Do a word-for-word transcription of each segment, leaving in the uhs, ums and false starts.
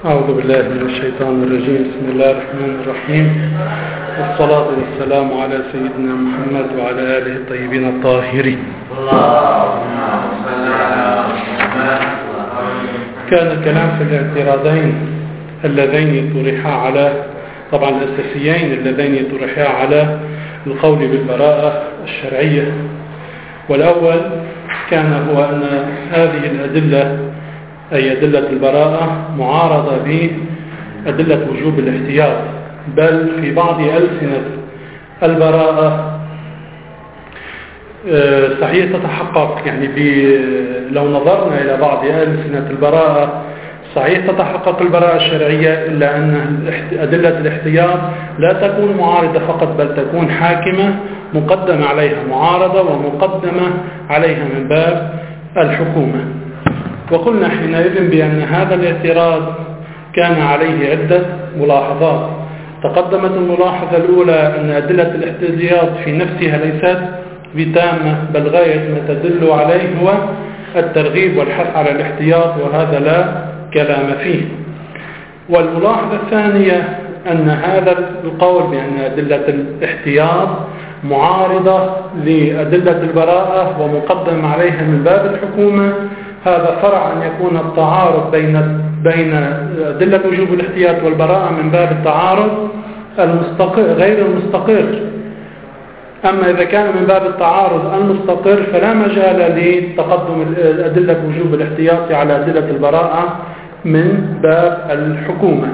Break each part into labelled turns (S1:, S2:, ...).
S1: أعوذ بالله من الشيطان الرجيم. بسم الله الرحمن الرحيم، والصلاة والسلام على سيدنا محمد وعلى آله الطيبين الطاهرين. كان الكلام في الاعتراضين اللذين طرحا على طبعا الأساسيين اللذين طرحا على القول بالبراءة الشرعية. والأول كان هو أن هذه الأدلة أي أدلة البراءة معارضة بأدلة وجوب الاحتياط، بل في بعض ألسنة البراءة صحيح تتحقق، يعني لو نظرنا إلى بعض ألسنة البراءة صحيح تتحقق البراءة الشرعية، إلا أن أدلة الاحتياط لا تكون معارضة فقط، بل تكون حاكمة مقدمة عليها معارضة ومقدمة عليها من باب الحكومة. وقلنا حينئذ بأن هذا الاعتراض كان عليه عدة ملاحظات. تقدمت الملاحظة الأولى أن أدلة الاحتياط في نفسها ليست بتامة، بل غاية ما تدل عليه هو الترغيب والحث على الاحتياط، وهذا لا كلام فيه. والملاحظة الثانية أن هذا القول بأن أدلة الاحتياط معارضة لأدلة البراءة ومقدم عليها من باب الحكومة، هذا فرع أن يكون التعارض بين بين أدلة وجوب الاحتياط والبراءة من باب التعارض المستقر غير المستقر. أما إذا كان من باب التعارض المستقر فلا مجال لتقدم أدلة وجوب الاحتياط على أدلة البراءة من باب الحكومة.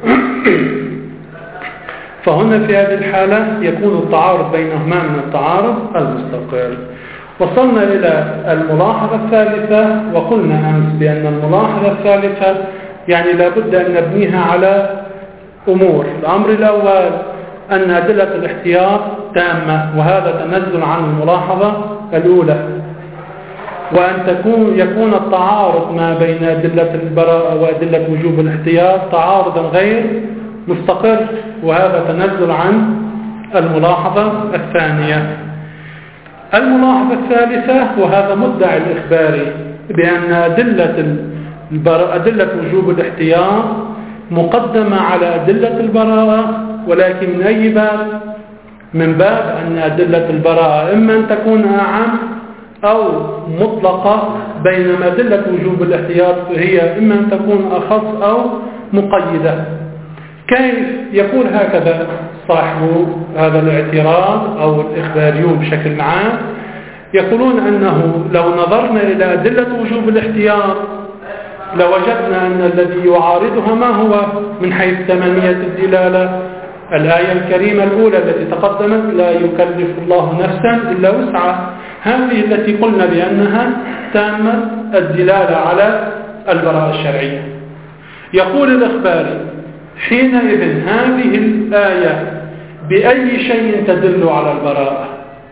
S1: فهنا في هذه الحالة يكون التعارض بينهما من التعارض المستقر. وصلنا إلى الملاحظة الثالثة، وقلنا أمس بأن الملاحظة الثالثة يعني لابد أن نبنيها على أمور. الأمر الأول أن أدلة الاحتياط تامة، وهذا تنزل عن الملاحظة الأولى، وأن تكون يكون التعارض ما بين أدلة البراءة وأدلة وجوب الاحتياط تعارضا غير مستقر، وهذا تنزل عن الملاحظة الثانية. الملاحظة الثالثة، وهذا مدعي الإخباري بأن أدلة أدلة وجوب الاحتياط مقدمة على أدلة البراءة، ولكن من أي باب؟ من باب أن أدلة البراءة إما أن تكون أعم أو مطلقة، بينما أدلة وجوب الاحتياط هي إما أن تكون أخص أو مقيدة. كيف يقول هكذا صاحب هذا الاعتراض أو الإخباريون بشكل عام؟ يقولون أنه لو نظرنا إلى أدلة وجوب الاحتياط لوجدنا أن الذي يعارضها ما هو من حيث تمامية الدلالة؟ الآية الكريمة الأولى التي تقدمت: لا يكلف الله نفسا إلا وسعها، هذه التي قلنا بأنها تامة الدلالة على البراءة الشرعية. يقول الإخباري: حينئذ هذه الآية بأي شيء تدل على البراءة؟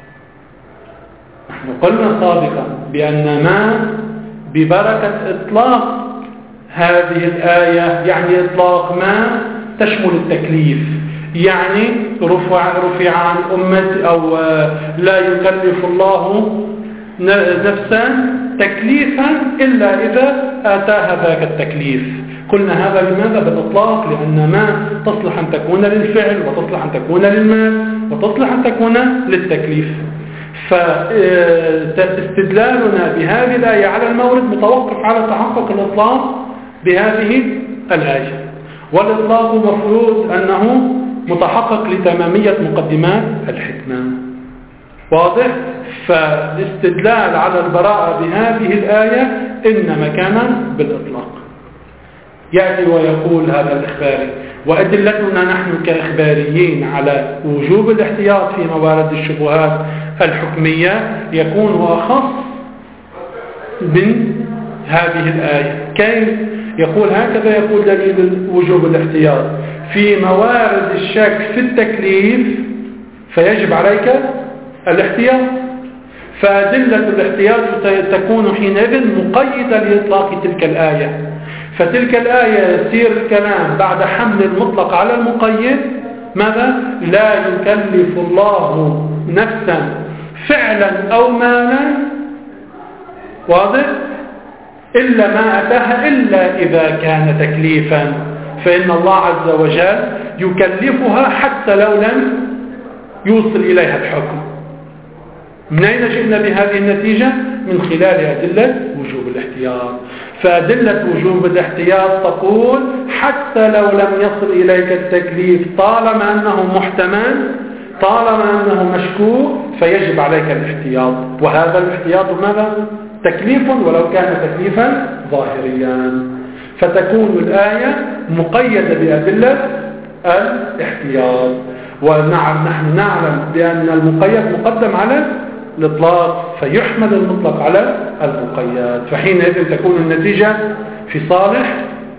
S1: نحن قلنا سابقا بأن ما ببركة إطلاق هذه الآية يعني إطلاق ما تشمل التكليف، يعني رفع, رفع عن أمة أو لا يكلف الله نفسا تكليفا إلا إذا آتاها ذاك التكليف. قلنا هذا لماذا بالإطلاق؟ لأن ما تصلح أن تكون للفعل، وتصلح أن تكون للمال، وتصلح أن تكون للتكليف. فاستدلالنا بهذه الآية على المورد متوقف على تحقق الإطلاق بهذه الآية، والإطلاق مفروض أنه متحقق لتمامية مقدمات الحكمة. واضح؟ فالاستدلال على البراءة بهذه الآية إنما كان بالإطلاق. يأتي ويقول هذا الإخباري: وأدلتنا نحن كإخباريين على وجوب الاحتياط في موارد الشبهات الحكمية يكون أخص من هذه الآية. كيف؟ يقول هكذا: يقول دليل وجوب الاحتياط في موارد الشك في التكليف فيجب عليك الاحتياط، فأدلة الاحتياط تكون حينئذ مقيدة لإطلاق تلك الآية. فتلك الآية يصير الكلام بعد حمل المطلق على المقيد ماذا؟ لا يكلف الله نفسا فعلا أو مالا، واضح؟ إلا ما أتاها إلا إذا كان تكليفا. فإن الله عز وجل يكلفها حتى لو لم يوصل إليها الحكم. من أين جئنا بهذه النتيجة؟ من خلال أدلة وجوب الاحتياط. فأدلة وجوب الاحتياط تقول حتى لو لم يصل إليك التكليف طالما أنه محتمل، طالما أنه مشكوك، فيجب عليك الاحتياط. وهذا الاحتياط ماذا؟ تكليف ولو كان تكليفا ظاهريا. فتكون الآية مقيدة بأدلة الاحتياط. ونعم نحن نعلم بأن المقيد مقدم على الإطلاق، فيحمل المطلق على المقيد، فحينئذ تكون النتيجة في صالح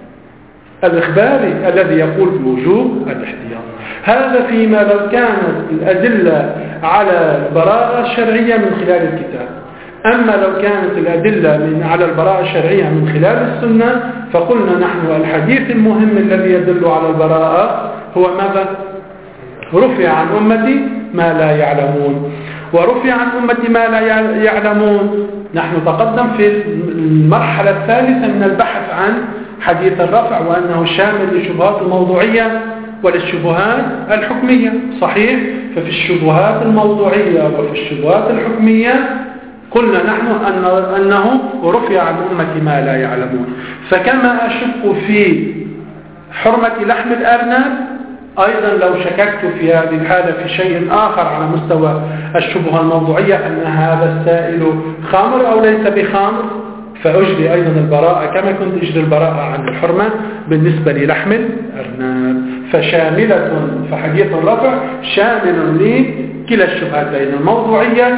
S1: الإخباري الذي يقول بوجوب الاحتياط. هذا فيما لو كانت الأدلة على البراءة الشرعية من خلال الكتاب. أما لو كانت الأدلة من على البراءة الشرعية من خلال السنة، فقلنا نحن الحديث المهم الذي يدل على البراءة هو ماذا؟ رفع عن أمتي ما لا يعلمون. ورفع عن أمتي ما لا يعلمون، نحن تقدم في المرحلة الثالثة من البحث عن حديث الرفع، وأنه شامل للشبهات الموضوعية وللشبهات الحكمية. صحيح؟ ففي الشبهات الموضوعية وفي الشبهات الحكمية قلنا نحن أن أنه رفع عن أمتي ما لا يعلمون. فكما أشك في حرمة لحم الأرنب، أيضا لو شككت في هذه الحالة في شيء آخر على مستوى الشبهة الموضوعية أن هذا السائل خامر أو ليس بخامر، فأجري أيضا البراءة كما كنت أجري البراءة عن الحرمة بالنسبة للحم الأرنب. فشاملة، فحديث الرفع شامل لكلا الشبهتين الموضوعية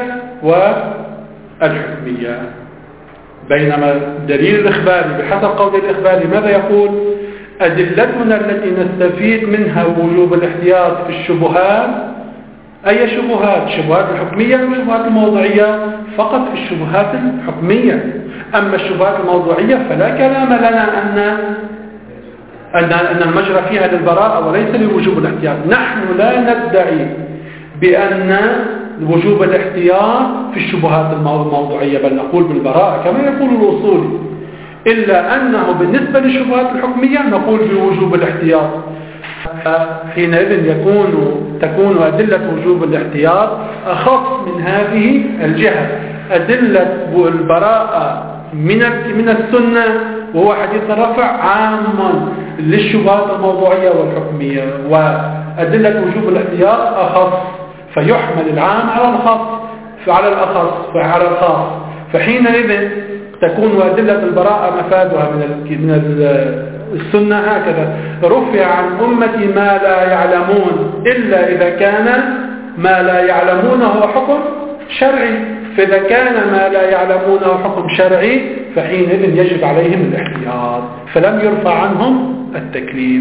S1: والحكمية. بينما الدليل الإخباري بحسب قول الإخباري ماذا يقول؟ أدلتنا التي نستفيد منها وجوب الاحتياط في الشبهات. أي شبهات؟ الشبهات الحكمية والشبهات الموضوعية؟ فقط في الشبهات الحكمية. أما الشبهات الموضوعية فلا كلام لنا أن أن أن المجرى فيها للبراءة وليس لوجوب الاحتياط. نحن لا ندعي بأن وجوب الاحتياط في الشبهات الموضوعية، بل نقول بالبراءة كما يقول الأصولي، إلا أنه بالنسبة للشبهات الحكمية نقول بوجوب الاحتياط. حينئذ يكون تكون أدلة وجوب الاحتياط أخص من هذه الجهة. أدلة البراءة من من السنة وهو حديث الرفع عام للشبهات الموضوعية والحكمية، وأدلة وجوب الاحتياط أخص، فيحمل العام على الخاص فعلى الأخص فعلى الخاص. فحينئذ تكون أدلة البراءة مفادها من من السنة هكذا: رفع عن أمتي ما لا يعلمون، إلا إذا كان ما لا يعلمونه حكم شرعي. فإذا كان ما لا يعلمونه حكم شرعي فحينئذ يجب عليهم الاحتياط، فلم يرفع عنهم التكليف،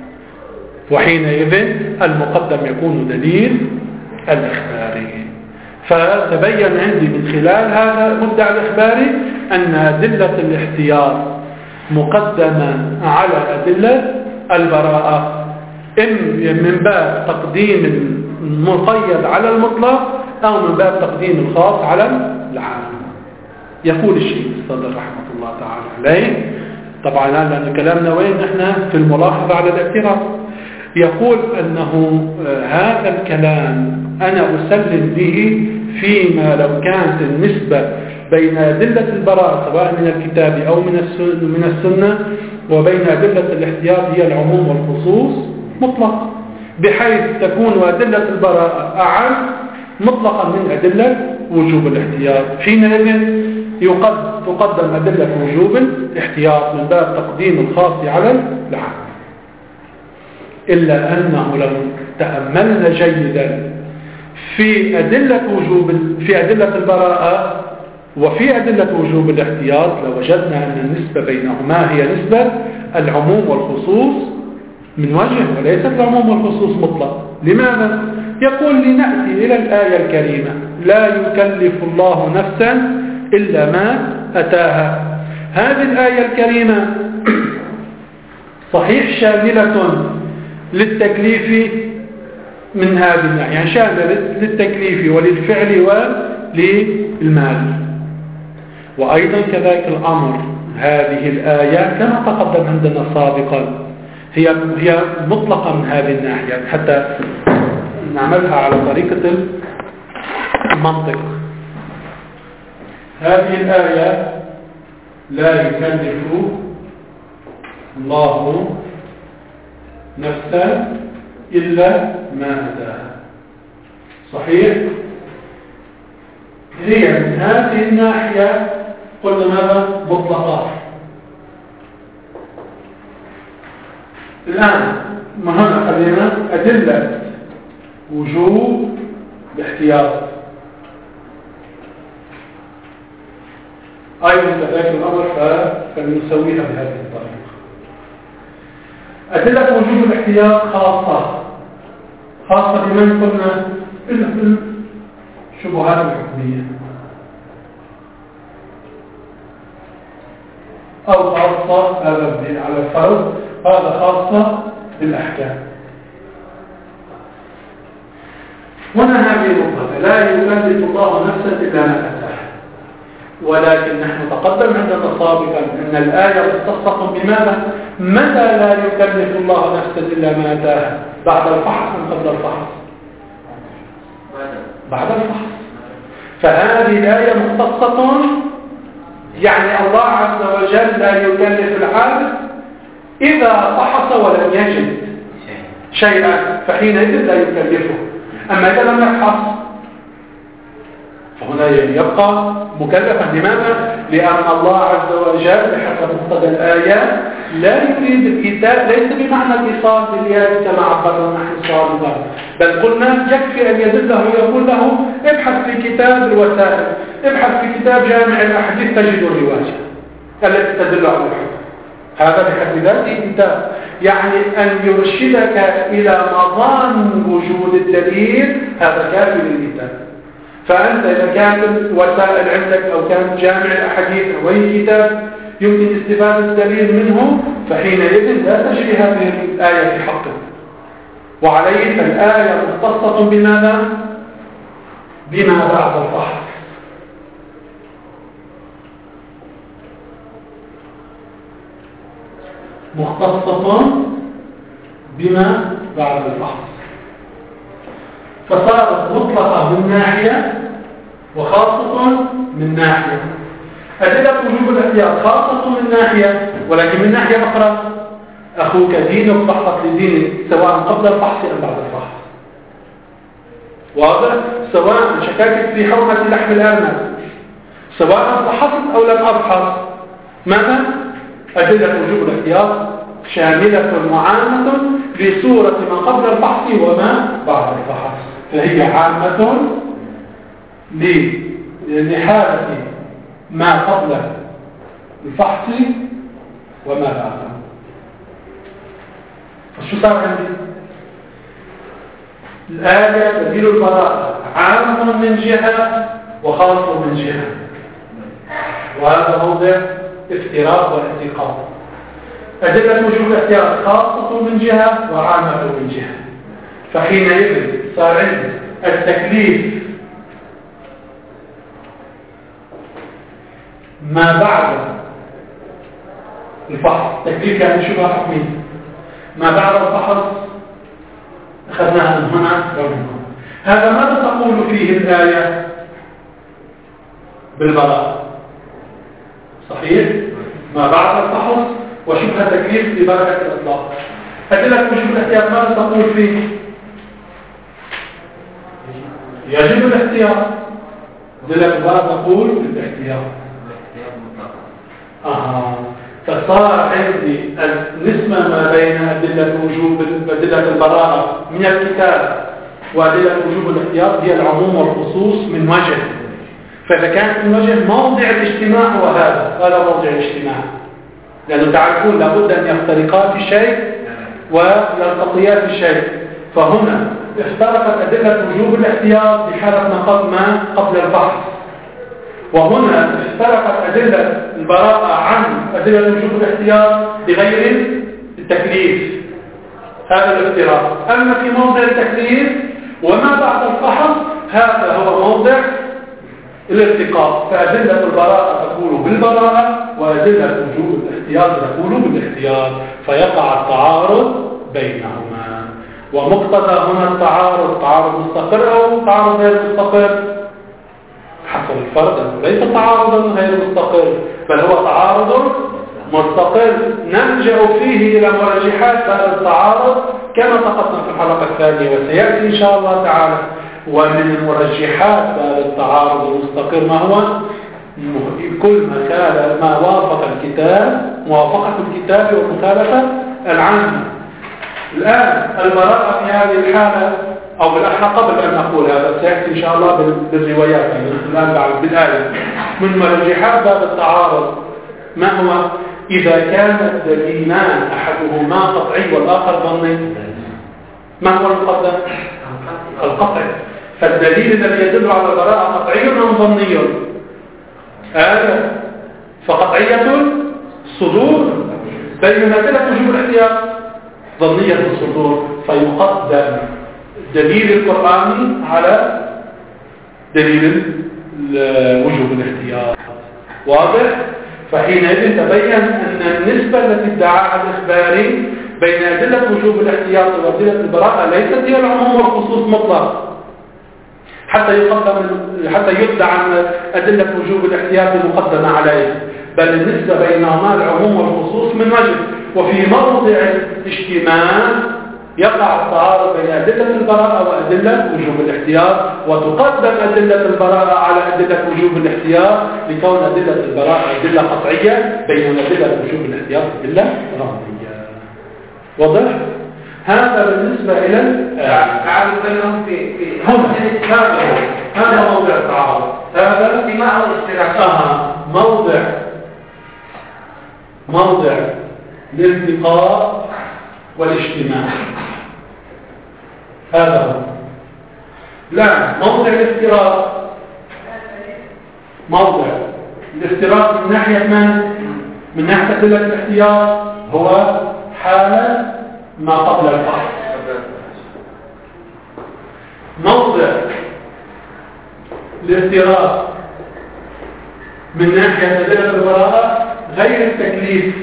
S1: وحينئذ المقدم يكون دليل الإخباري. فتبين عندي من خلال هذا المدعى الإخباري أن أدلة الاحتياط مقدمة على أدلة البراءة، إن من باب تقديم المقيد على المطلق أو من باب تقديم الخاص على العام. يقول الشيخ الصدر رحمة الله تعالى عليه، طبعا لأن كلامنا وين نحن في الملاحظة على الاعتراف، يقول أنه هذا الكلام أنا أسلم به فيما لو كانت النسبة بين أدلة البراءة سواء من الكتاب أو من من السنة وبين أدلة الاحتياط هي العموم والخصوص مطلق، بحيث تكون أدلة البراءة أعم مطلقا من أدلة وجوب الاحتياط. حينئذ تقدم أدلة وجوب الاحتياط من باب تقديم الخاص على العام. إلا أنه لو تأملنا جيدا في أدلة وجوب في أدلة البراءة وفي أدلة وجوب الاحتياط لوجدنا أن النسبة بينهما هي نسبة العموم والخصوص من وجه، وليست العموم والخصوص مطلق. لماذا؟ يقول لنأتي إلى الآية الكريمة: لا يكلف الله نفسا إلا ما أتاها. هذه الآية الكريمة صحيح شاملة للتكليف من هذه الناحية، يعني شاملة للتكليف وللفعل وللمال، وأيضا كذلك الأمر. هذه الآية كما تقدم عندنا سابقا هي هي مطلقة من هذه الناحية حتى نعملها على طريقة المنطق. هذه الآية لا يكلف الله نفسا إلا ما أتاها، صحيح؟ هي من هذه الناحية قلنا ماذا؟ مطلقات. الآن مهم خلينا أدلة وجوب الاحتياط أيضا كذلك الأمر فلنسويها بهذه الطريقة. أدلة وجوب الاحتياط خاصة خاصة بمن قلنا إلا في الشبهات الحكمية، أو خاصة هذا على الفرض، هذا خاصة بالأحكام. هنا هذه النقطة لا يكلف الله نفسا إلا ما أتاها، ولكن نحن تقدم عندنا سابقا أن الآية مختصة بماذا؟ متى لا يكلف الله نفسا إلا ما أتاها؟ بعد الفحص أم قبل الفحص؟ بعد الفحص. فهذه الآية مختصة، يعني الله عز وجل لا يكلف العبد إذا فحص ولم يجد شيئا فحينئذ لا يكلفه. أما إذا لم يفحص فهنا يبقى مكلفا. لماذا؟ لأن الله عز وجل بحسب مقتضى الآية لا يريد الكتاب، ليس بمعنى الاتصال باليد كما عبرنا نحن سابقا، بل قلنا يكفي أن يدله يقول له ابحث في كتاب الوسائل، ابحث في كتاب جامع الأحاديث تجد الرواية التي تدل على الحكم. هذا بحد ذاته انت يعني أن يرشدك إلى مضان وجود الدليل، هذا كافي للكتاب. فأنت إذا كانت وسائل عندك أو كانت جامع الأحاديث أو أي كتاب يمكن استفادة الدليل منه، فحينئذ لا تجري هذه الآية في حقه. وعليه فالآية مختصة بماذا؟ بما بعد الفحص. مختصة بما بعد الفحص، فصارت مطلقة من ناحية وخاصة من ناحية. أدلة وجوب الاحتياط خاصة من ناحية، ولكن من ناحية أخرى أخوك دينك فحصت لدينك سواء قبل الفحص أم بعد الفحص. واضح؟ سواء شككت في حرمة لحم الأرنب، سواء فحصت أو لم أفحص. ماذا؟ أدلة وجوب الاحتياط شاملة وعامة لصورة ما قبل الفحص وما بعد الفحص، فهي عامة لحالة ما قبل الفحص وما بعده. فشو صار عندي؟ الآية دليل البراءة عام من جهة وخاص من جهة، وهذا موضع افتراق واحتقاق. أدلة وجوب الاحتياط خاصة من جهة وعامة من جهة، فحينئذ صار عندي التكليف ما بعد الفحص. تكليف يعني شبه حكمي. ما بعد الفحص أخذناها من هنا ومن هنا. هذا ماذا تقول فيه الآية؟ بالبراءة، صحيح؟ ما بعد الفحص وشبه تكليف ببركة الإطلاق. أدلة وجوب الاحتياط ماذا تقول فيه؟ يجب الاحتياط. أدلة البراءة تقول بالاحتياط. آه. فصار عندي النسبة ما بين أدلة وجوب أدلة البراءة من الكتاب وأدلة وجوب الاحتياط هي العموم والخصوص من وجه. فإذا كانت من وجه موضع الاجتماع، وهذا هذا موضع الاجتماع، لأنه تعرفون لابد أن يفترقا في شيء ويلتقيا في شيء. فهنا افترقت أدلة وجوب الاحتياط بحالة ما قبل الفحص، وهنا افترقت أدلة البراءة عن أدلة وجوب الاحتياط بغير التكليف. هذا الافتراق. أما في موضع التكليف وما بعد الفحص هذا هو موضع الارتقاء. فأدلة البراءة تقول بالبراءة وأدلة وجوب الاحتياط بالاحتياط تقول بالاحتياط، فيقع التعارض بينهما. ومقتضى هنا التعارض تعارض مستقر أو تعارض غير مستقر حسب الفرد، أنه ليس تعارضا غير مستقر بل هو تعارض مستقر نلجأ فيه إلى مرجحات هذا التعارض كما تقدم في الحلقة الثانية وسيأتي إن شاء الله تعالى. ومن المرجحات هذا التعارض المستقر ما هو؟ كل ما كان ما وافق الكتاب، موافقة الكتاب ومخالفة العامة. الآن البراءة في هذه الحالة، أو بالأحرى قبل أن نقول هذا سيأتي إن شاء الله بالروايات، يعني الآن بعد بالآية. من مرجحات هذا التعارض ما هو؟ إذا كان الدليلان أحدهما قطعي والآخر ظني، ما هو المقدم؟ القطع. فالدليل الذي يدل على البراءة قطعي أم ظني؟ آية فقطعية الصدور بين أدلة وجوب الاحتياط ظنية الصدور، فيقدم دليل القرآن على دليل وجوب الاحتياط. واضح؟ فحينئذ تبين أن النسبة التي ادعاها الإخباري بين أدلة وجوب الاحتياط وأدلة البراءة ليست هي العموم والخصوص مطلق، حتى يقدم حتى يدعى أن أدلة وجوب الاحتياط مقدمة عليه، بل النسبة بينهما العموم والخصوص من وجه. وفي موضع الاجتماع يقع التعارض بين أدلة البراءة وأدلة وجوب الاحتياط، وتقدم أدلة البراءة على أدلة وجوب الاحتياط لكون أدلة البراءة أدلة قطعية بينما أدلة وجوب الاحتياط أدلة ظنية. واضح؟ هذا بالنسبة إلى
S2: التعارض بينهم في في
S1: هنا هذا موضع التعارض، هذا
S2: اجتماع أو اشتراك.
S1: آه موضع موضع الالتقاء والاجتماع، هذا هو. لا، موضع الافتراق، موضع الافتراق من ناحية من؟ من ناحية أدلة الاحتياط هو حالة ما قبل الفحص. موضع الافتراق من ناحية أدلة البراءة غير التكليف.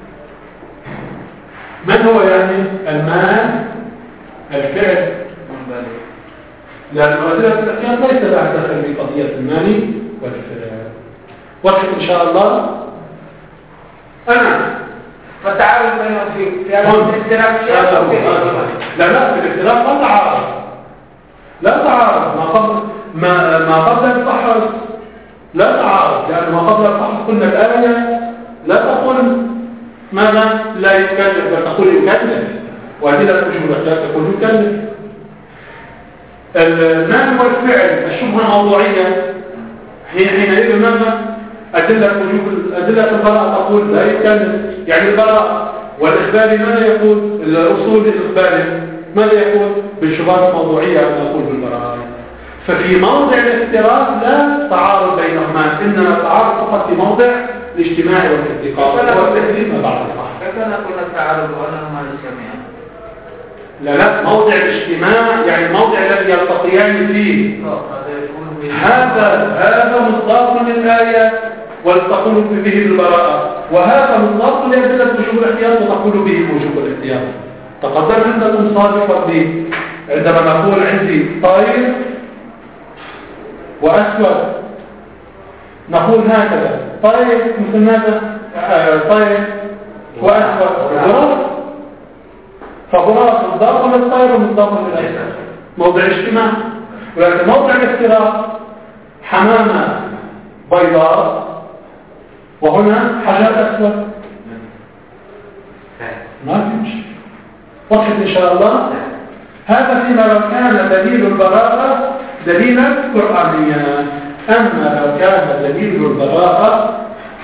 S1: من هو يعني؟ المال، الفعل، لأن أدلة الاحتياط ليس لها دخل في قضية المال والفعل. وقت إن شاء الله أنا
S2: فالتعارض بينهم في في الافتراق.
S1: لا لا في الافتراق لا تعارض، لا تعارض. ما قبل ما ما قبل الفحص لا تعارض، لأن ما قبل الفحص قلنا الآية لا تقول ماذا لا يكلف بل تقول يكلف، وأدلة وجوب الاحتياط تقول يكلف. المال والفعل الشبهة موضوعية حينئذ ماذا؟ أدلة وجوب أدلة البراءة تقول لا يكلف، يعني البراءة. والإخباري ماذا يقول؟ الأصول الإخباري ماذا يقول؟ بالشبهات الموضوعية نقول بالبراءة. ففي موضع الافتراق لا تعارض بينهما، إنما تعارض فقط في موضع الاجتماع والالتقاء والتكليف ما بعد الفحص.
S2: كيف نقول التعارض وأنهما جميعا؟
S1: لا لا، موضع الاجتماع يعني الموضع الذي يلتقيان فيه. هذا هذا مصداق للآية وتقول به البراءة، وهذا مصداق لأدلة وجوب الاحتياط وتقول به وجوب الاحتياط. تقدم عندكم صادقا لي عندما نقول عندي طير وأسود، نقول هكذا طير مثل ماذا؟ طير وأسود غراب، فغراب مصداق للطير ومصداق للأسود، موضع اجتماع. ولكن موضع الافتراق حمامة بيضاء وهنا حجر أسود ما فيش. وقت إن شاء الله هذا فيما لو كان دليل البراءة دليلا قرآنيا. أما لو كان دليل البراءة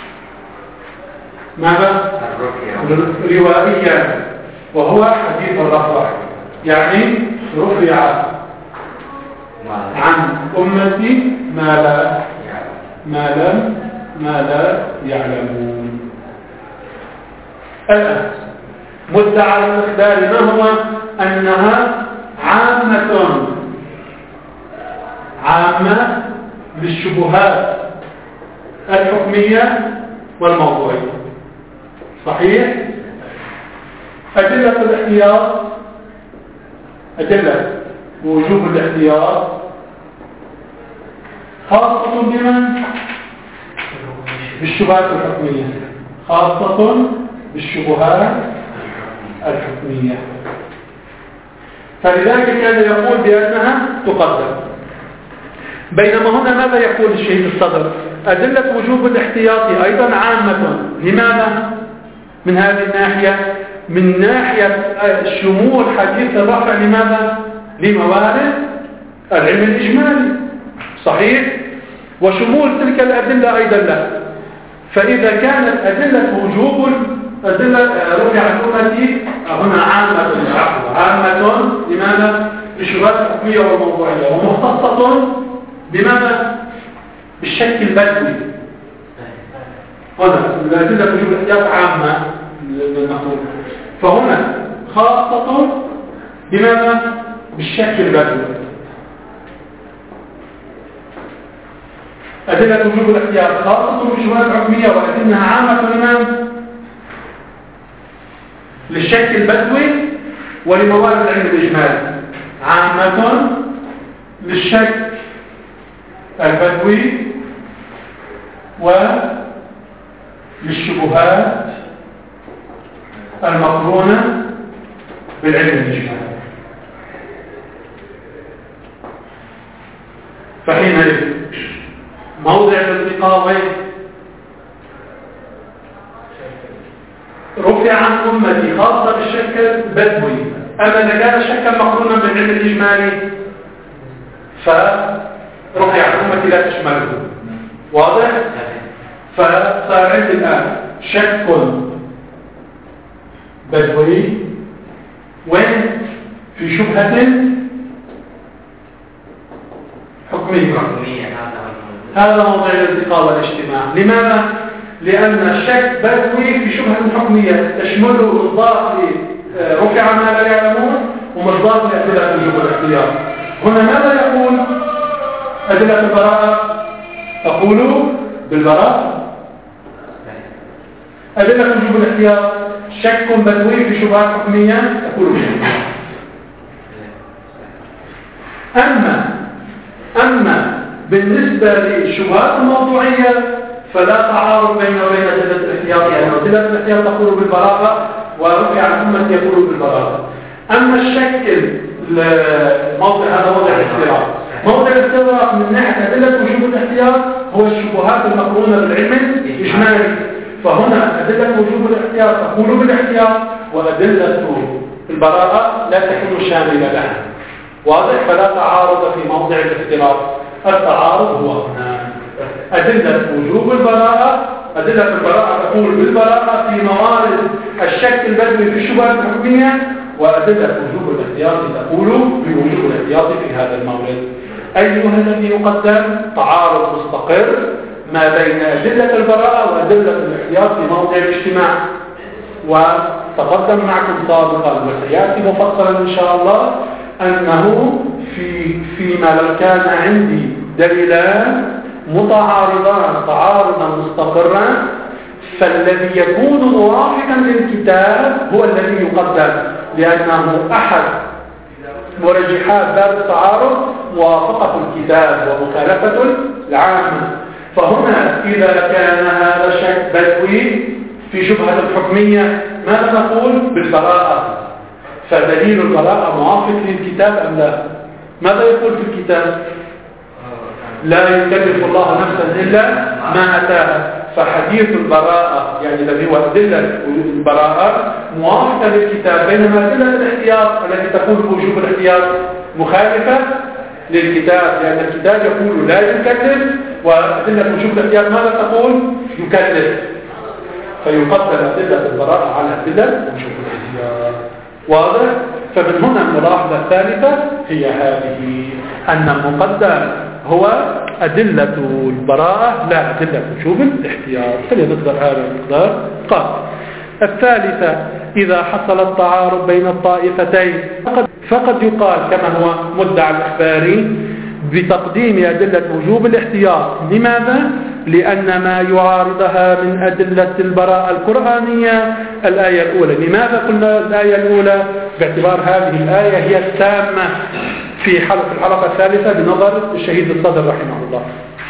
S1: ماذا؟ روائيا، وهو حديث الرفع، يعني رفع عن أمتي ما لا ما لم ما لا يعلمون. الآن مدعى الإخبار ما هو؟ أنها عامة عامة للشبهات الحكمية والموضوعية. صحيح؟ أدلة الاحتياط، أدلة وجوب الاحتياط خاصة بمن؟ بالشبهات الحكمية، خاصة بالشبهات الحكمية. فلذلك كان يقول بأنها تقدم. بينما هنا ماذا يقول الشهيد الصدر؟ أدلة وجوب الاحتياط أيضا عامة. لماذا؟ من هذه الناحية، من ناحية شمول حديث الرفع لماذا؟ لموارد العلم الإجمالي، صحيح؟ وشمول تلك الأدلة أيضا لا. فإذا كانت أدلة وجوب أدلة رفع الأمة هنا عامة عامة لماذا؟ بالشبهات الحكمية والموضوعية، ومختصة بماذا؟ بالشك البدوي. هنا الأدلة وجوب الاحتياط عامة للمقول، فهنا خاصة بماذا؟ بالشك البدوي. أدلة وجوب الاحتياط خاصة بالشبهات الحكمية ولكنها عامة لمن؟ للشك البدوي ولموارد العلم الإجمالي. عامة للشك البدوي وللشبهات المقرونة بالعلم الإجمالي. فحينئذ موضع الالتقاء وين؟ رفع عن أمتي خاصة بالشك البدوي. أما إذا كان شكا مقرونا بالعلم الإجمالي فرفع عن أمتي لا تشمله. واضح؟ فصار عندي الآن شك بدوي وين؟ في شبهة حكمية. هذا موضع الالتقاء والاجتماع. لماذا؟ لأن الشك بدوي في شبهة حكمية تشمله مصداق رفع ما لا يعلمون ومصداق لأدلة وجوب الاحتياط. هنا ماذا يقول؟ أدلة البراءة تقول بالبراءة. أدلة وجوب الاحتياط شك بدوي في شبهات حكمية تقول بالاحتياط. أما أما بالنسبة للشبهات الموضوعية فلا تعارض بين وبين أدلة الاحتياط. يعني أدلة الاحتياط تقول بالبراءة ورفع عن أمة يقول بالبراءة. أما الشك الموضع هذا موضع الاختراق. موضع الاختراق من ناحية أدلة وجوب الاحتياط هو الشبهات المقرونة بالعلم الإجمالي. فهنا أدلة وجوب الاحتياط تقول بالاحتياط وأدلة البراءة لا تكون شاملة لها. واضح؟ فلا تعارض في موضع الاختراق. التعارض هو هنا أدلة وجوب البراءة. أدلة البراءة تقول بالبراءة في موارد الشك البدوي في الشبهات الحكمية، وأدلة وجوب الاحتياط تقول بوجوب الاحتياط في هذا المورد. أيها الذي يقدم تعارض مستقر ما بين أدلة البراءة وأدلة الاحتياط في موضع الاجتماع. وتقدم معكم سابقا وسيأتي مفصلا إن شاء الله أنه في فيما لو كان عندي دليلان متعارضان تعارضا مستقرا فالذي يكون موافقا للكتاب هو الذي يقدم، لأنه أحد مرجحات باب التعارض موافقة الكتاب ومخالفة العامة. فهنا إذا كان هذا شك بدوي في شبهة الحكمية ماذا نقول؟ بالبراءة. فدليل البراءة موافق للكتاب أم لا؟ ماذا يقول في الكتاب؟ لا يكلف الله نفسا إلا ما أتاها. فحديث البراءة يعني الذي هو أدلة البراءة موافقة للكتاب، بينما أدلة الاحتياط التي تقول بوجوب الاحتياط مخالفة للكتاب، لأن الكتاب يقول لا يكلف، وأدلة وجوب الاحتياط ماذا تقول؟ يكلف. فيقدم أدلة البراءة على أدلة وجوب الاحتياط. واضح؟ فمن هنا الملاحظة الثالثة هي هذه، أن المقدم هو أدلة البراءة لا أدلة وجوب الاحتياط. فلنقدر هذا المقدار. قال الثالثة إذا حصل التعارض بين الطائفتين فقد, فقد يقال كما هو مدعى الإخباري بتقديم أدلة وجوب الاحتياط. لماذا؟ لأن ما يعارضها من أدلة البراءة القرآنية الآية الأولى. لماذا قلنا الآية الأولى؟ باعتبار هذه الآية هي التامة في الحلقة الثالثة بنظر الشهيد الصدر رحمه الله.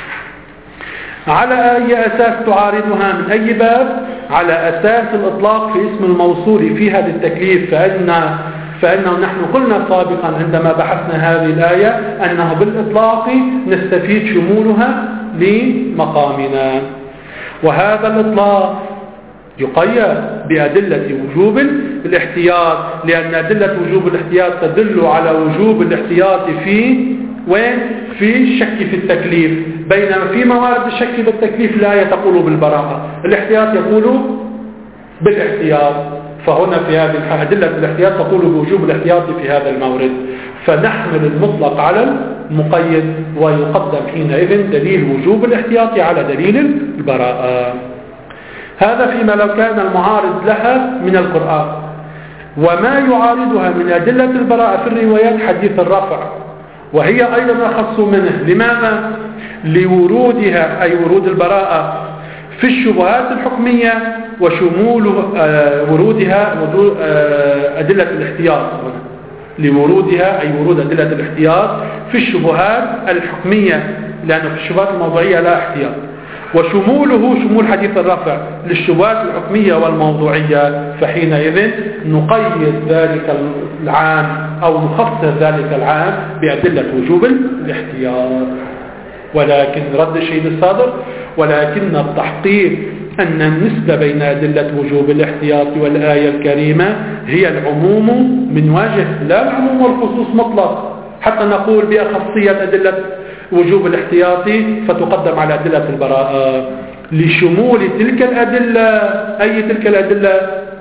S1: على أي أساس تعارضها؟ من أي باب؟ على أساس الإطلاق في اسم الموصول فيها للتكليف، فإن فإنه نحن قلنا سابقا عندما بحثنا هذه الآية أنه بالإطلاق نستفيد شمولها لمقامنا، وهذا الإطلاق يقيد بأدلة وجوب الاحتياط، لأن أدلة وجوب الاحتياط تدل على وجوب الاحتياط في وين؟ في الشك في التكليف، بينما في موارد الشك بالتكليف لا تقول بالبراءة، الاحتياط يقول بالاحتياط. فهنا في هذه أدلة الاحتياط تقول بوجوب الاحتياط في هذا المورد، فنحمل المطلق على المقيد، ويقدم حينئذ دليل وجوب الاحتياط على دليل البراءة. هذا فيما لو كان المعارض لها من القرآن. وما يعارضها من أدلة البراءة في الروايات حديث الرفع، وهي أيضا أخص منه. لماذا؟ لورودها أي ورود البراءة في الشبهات الحكمية وشمول ورودها أدلة الاحتياط، لورودها أي ورود أدلة الاحتياط في الشبهات الحكمية، لأنه في الشبهات الموضوعية لا احتياط، وشموله شمول حديث الرفع للشبهات الحكمية والموضوعية، فحينئذ نقيد ذلك العام أو نخصص ذلك العام بأدلة وجوب الاحتياط. ولكن رد الشهيد الصادر، ولكن التحقيق أن النسبة بين أدلة وجوب الاحتياط والآية الكريمة هي العموم من وجه، لا العموم والخصوص مطلق، حتى نقول بأخصية أدلة وجوب الاحتياط فتقدم على أدلة البراءة لشمول تلك الأدلة. أي تلك الأدلة؟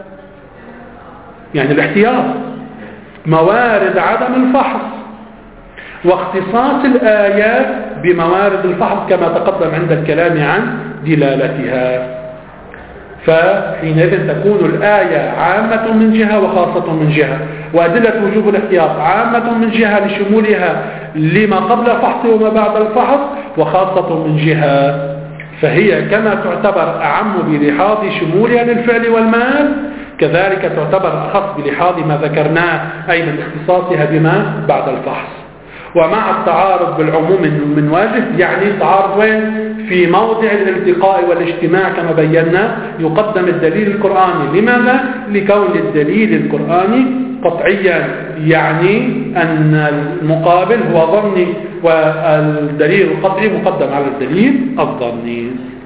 S1: يعني الاحتياط، موارد عدم الفحص، واختصاص الآيات بموارد الفحص كما تقدم عند الكلام عن دلالتها. فحينئذ تكون الآية عامة من جهة وخاصة من جهة، وأدلة وجوب الاحتياط عامة من جهة لشمولها لما قبل الفحص وما بعد الفحص، وخاصة من جهة، فهي كما تعتبر أعم بلحاظ شمولها للفعل والمال، كذلك تعتبر أخص بلحاظ ما ذكرناه أي من اختصاصها بما بعد الفحص. ومع التعارض بالعموم من وجه، يعني تعارض وين؟ في موضع الالتقاء والاجتماع كما بينا يقدم الدليل القرآني. لماذا؟ لكون الدليل القرآني قطعيا، يعني أن المقابل هو ظني، والدليل القطعي مقدم على الدليل الظني.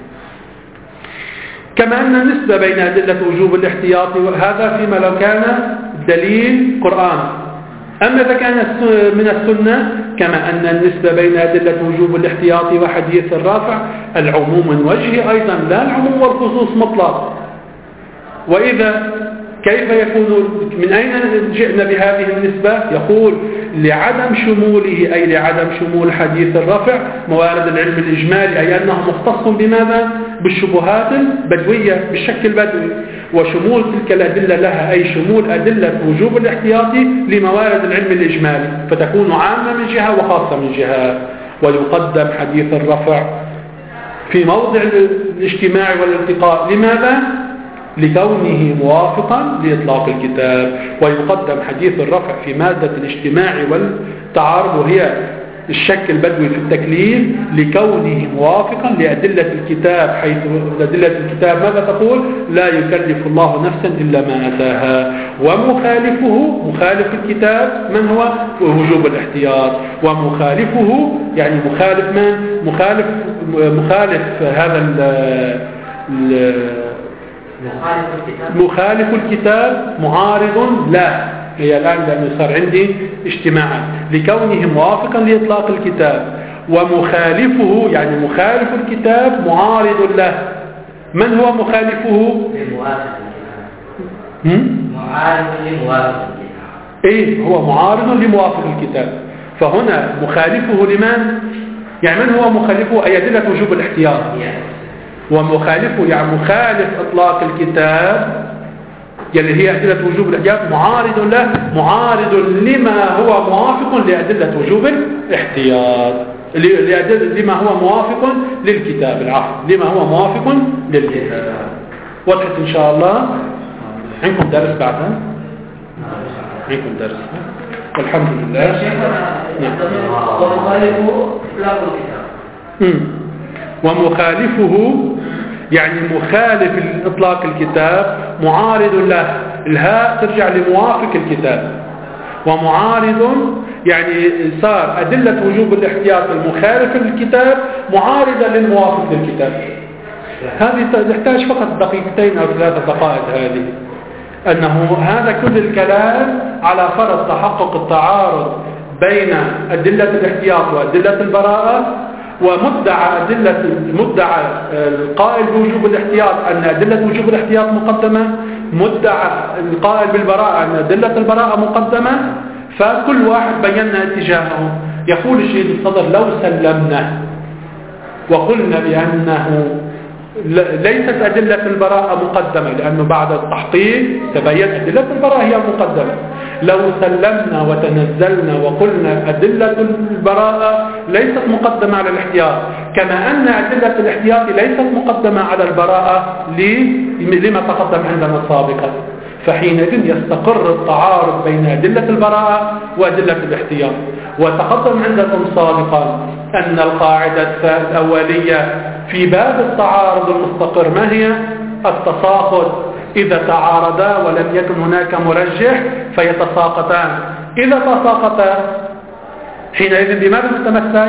S1: كما أن النسبة بين أدلة وجوب الاحتياط وهذا فيما لو كان دليل قرآن. أما إذا كان من السنة كما أن النسبة بين أدلة وجوب الاحتياط وحديث الرافع العموم من وجه أيضا، لا العموم والخصوص مطلق. وإذا كيف يكون، من أين جئنا بهذه النسبة؟ يقول لعدم شموله أي لعدم شمول حديث الرفع موارد العلم الإجمالي، أي أنه مختص بماذا؟ بالشبهات البدوية بالشك البدوي، وشمول تلك الأدلة لها أي شمول أدلة وجوب الاحتياط لموارد العلم الإجمالي، فتكون عامة من جهة وخاصة من جهة. ويقدم حديث الرفع في موضع الاجتماع والالتقاء. لماذا؟ لكونه موافقا لإطلاق الكتاب. ويقدم حديث الرفع في مادة الاجتماع والتعارض وهي الشك البدوي في التكليف لكونه موافقا لأدلة الكتاب، حيث أدلة الكتاب ماذا تقول؟ لا يكلف الله نفسا إلا ما أتاها. ومخالفه مخالف الكتاب من هو؟ وجوب الاحتياط. ومخالفه يعني مخالف من؟ مخالف مخالف هذا ال ال
S2: مخالف الكتاب
S1: مخالف الكتاب معارض له. هي الآن لأنه صار عندي اجتماعا لكونه موافقا لإطلاق الكتاب، ومخالفه يعني مخالف الكتاب معارض له. من هو مخالفه؟
S2: لموافق الكتاب. معارض لموافق الكتاب.
S1: ايه هو معارض لموافق الكتاب. فهنا مخالفه لمن؟ يعني من هو مخالفه؟ أي أدلة وجوب الاحتياط. ومخالفه يعني مخالف إطلاق الكتاب يعني هي أدلة وجوب الاحتياط معارض له، معارض لما هو موافق لأدلة وجوب الاحتياط. لما هو موافق للكتاب، العفو، لما هو موافق للكتاب. وضحت إن شاء الله؟ عندكم درس بعدها؟ عندكم درس، والحمد لله.
S2: ومخالفه إطلاق الكتاب.
S1: ومخالفه يعني مخالف لإطلاق الكتاب معارض له، الهاء ترجع لموافق الكتاب. ومعارض يعني صار أدلة وجوب الاحتياط المخالف للكتاب معارضة للموافق للكتاب. هذه تحتاج فقط دقيقتين أو ثلاثة دقائق، هذه أنه هذا كل الكلام على فرض تحقق التعارض بين أدلة الاحتياط وأدلة البراءة، ومدعى أدلة مدعى القائل بوجوب الاحتياط أن أدلة وجوب الاحتياط مقدمة، مدعى القائل بالبراءة أن أدلة البراءة مقدمة. فكل واحد بينا اتجاهه. يقول الشهيد الصدر لو سلمنا وقلنا بأنه ليست أدلة البراءة مقدمة لأنه بعد التحقيق تبين أدلة البراءة هي مقدمة، لو سلمنا وتنزلنا وقلنا أدلة البراءة ليست مقدمة على الاحتياط، كما أن أدلة الاحتياط ليست مقدمة على البراءة لما تقدم عندنا سابقا، فحينئذ يستقر التعارض بين أدلة البراءة وأدلة الاحتياط. وتقدم عندكم سابقا أن القاعدة الأولية في باب التعارض المستقر ما هي؟ التساقط. إذا تعارضا ولم يكن هناك مرجح فيتساقطان. إذا تساقطا حينئذ بماذا نتمسك؟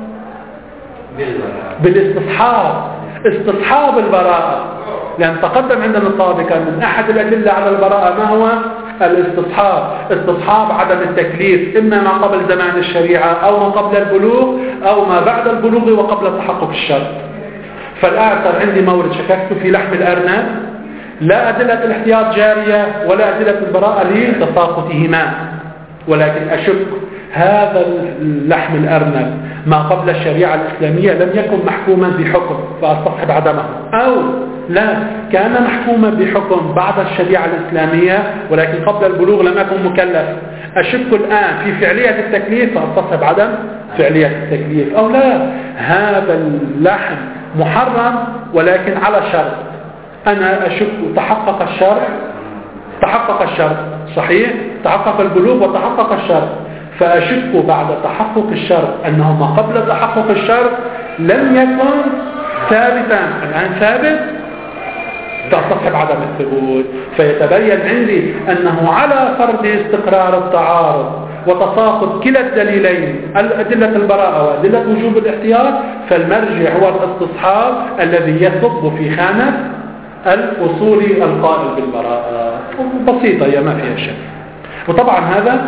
S1: بالاستصحاب، استصحاب البراءة، لأن تقدم عندنا سابقا من أحد الأدلة على البراءة ما هو؟ الاستصحاب، استصحاب عدم التكليف، إما ما قبل زمان الشريعة أو ما قبل البلوغ أو ما بعد البلوغ وقبل تحقق الشرط. فالآن صار عندي مورد شككت في لحم الأرنب، لا أدلة الاحتياط جارية ولا أدلة البراءة لتساقطهما، ولكن أشك هذا اللحم الأرنب ما قبل الشريعة الإسلامية لم يكن محكوما بحكم فأستصحب عدمه، أو لا كان محكوما بحكم بعد الشريعة الإسلامية ولكن قبل البلوغ لم يكن مكلف. أشك الآن في فعلية التكليف فأستصحب عدم فعلية التكليف، أو لا هذا اللحم محرم ولكن على شرط، أنا أشك تحقق الشرط تحقق الشرط صحيح، تحقق البلوغ وتحقق الشرط، فأشك بعد تحقق الشرط أنه ما قبل تحقق الشرط لم يكن ثابتا، الآن ثابت تصحب عدم الثبوت. فيتبين عندي أنه على فرض استقرار التعارض وتساقط كلا الدليلين أدلة البراءة وأدلة وجوب الاحتياط، فالمرجع هو الاستصحاب الذي يصب في خانة الأصول القائل بالبراءة. بسيطة يا ما فيها شك. وطبعا هذا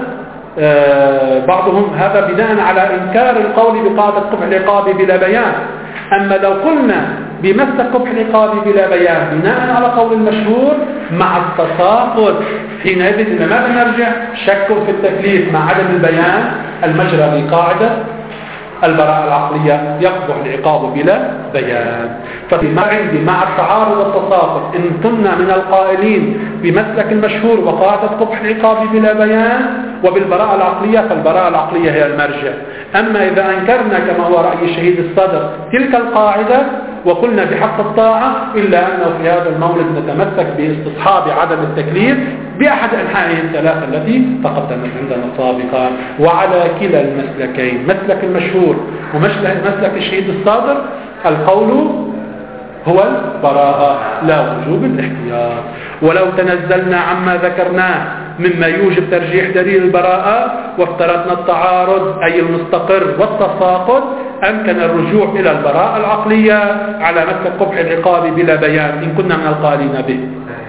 S1: آه بعضهم هذا بناء على إنكار القول بقاعدة قبح العقاب بلا بيان. أما لو قلنا بمسك قبح العقاب بلا بيان بناء على قول المشهور مع التساقط، حينئذ لماذا نرجع؟ شك في التكليف مع عدم البيان، المجرى بقاعدة البراءة العقلية يقبح العقاب بلا بيان. فما عندي مع التعارض والتساقط إن كنا من القائلين بمسلك المشهور وقاعدة قبح العقاب بلا بيان وبالبراءة العقلية، فالبراءة العقلية هي المرجع. أما إذا أنكرنا كما هو رأي شهيد الصدر تلك القاعدة وقلنا بحق الطاعة، إلا أنه في هذا المولد نتمسك باستصحاب عدم التكليف بأحد أنحائه الثلاثة التي تقدمت عندنا سابقا. وعلى كلا المسلكين مسلك المشهور ومسلك الشهيد الصادر القول هو البراءة لا وجوب الاحتياط. ولو تنزلنا عما ذكرناه مما يوجب ترجيح دليل البراءة وافترضنا التعارض أي المستقر والتساقط، أمكن الرجوع إلى البراءة العقلية على مسلك قبح العقاب بلا بيان إن كنا من القائلين به،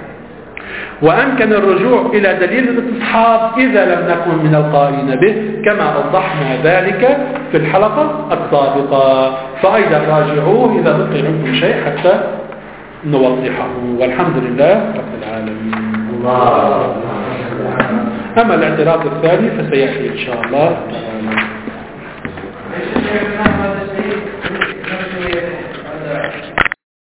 S1: وأمكن الرجوع إلى دليل الاستصحاب إذا لم نكن من القائلين به كما أوضحنا ذلك في الحلقة السابقة. فأيضا راجعوه إذا بقي عندكم شيء حتى نوضحه. والحمد لله رب العالمين. الله. أما الاعتراض الثاني فسيأتي إن شاء الله.